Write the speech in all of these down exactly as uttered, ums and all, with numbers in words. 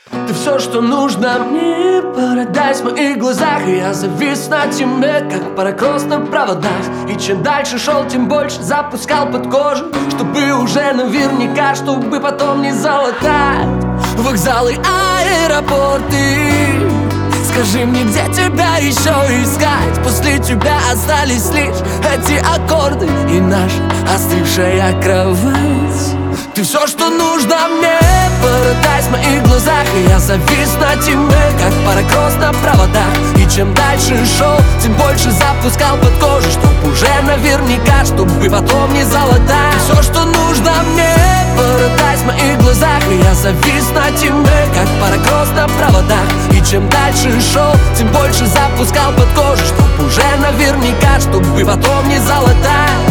Ты все, что нужно мне, Paradise в моих глазах. И я завис на тебе, как парокросс на проводах. И чем дальше шел, тем больше запускал под кожу, чтобы уже наверняка, чтобы потом не залатать вокзалы, аэропорты. Скажи мне, где тебя еще искать? После тебя остались лишь эти аккорды и наша остывшая кровать. Ты все, что нужно мне, Paradise в моих глазах. И я завис на тебе, как парокросс на проводах. И чем дальше шел, тем больше запускал под кожу, чтоб уже наверняка, чтобы потом не залатать. Ты все, что нужно мне, Paradise в моих глазах. И я завис на тебе, как парокросс на проводах. И чем дальше шел, тем больше запускал под кожу, чтоб уже наверняка, чтобы потом не залатать.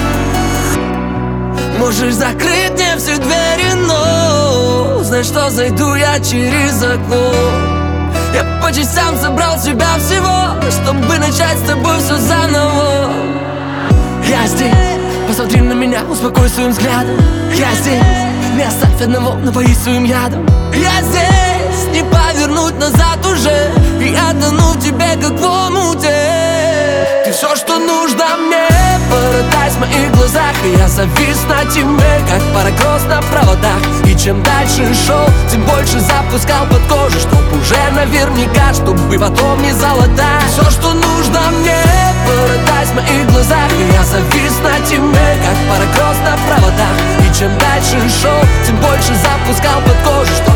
Можешь закрыть мне все двери, но знай, что зайду я через окно. Я по частям собрал себя всего, чтобы начать с тобой все заново. Я здесь, посмотри на меня, успокой своим взглядом. Я здесь, не оставь одного, напои своим ядом. Я здесь, не повернуть назад уже, и отдану тебе, как в омуте. Ты все, что нужно мне, Paradise в моих глазах. И я завис на тебе, как парокросс на проводах. И чем дальше шел, тем больше запускал под кожу, чтоб уже наверняка, чтобы потом не залатать. Все, что нужно мне, Paradise в моих глазах. И я завис на тебе, как парокросс на проводах. И чем дальше шел, тем больше запускал под кожу,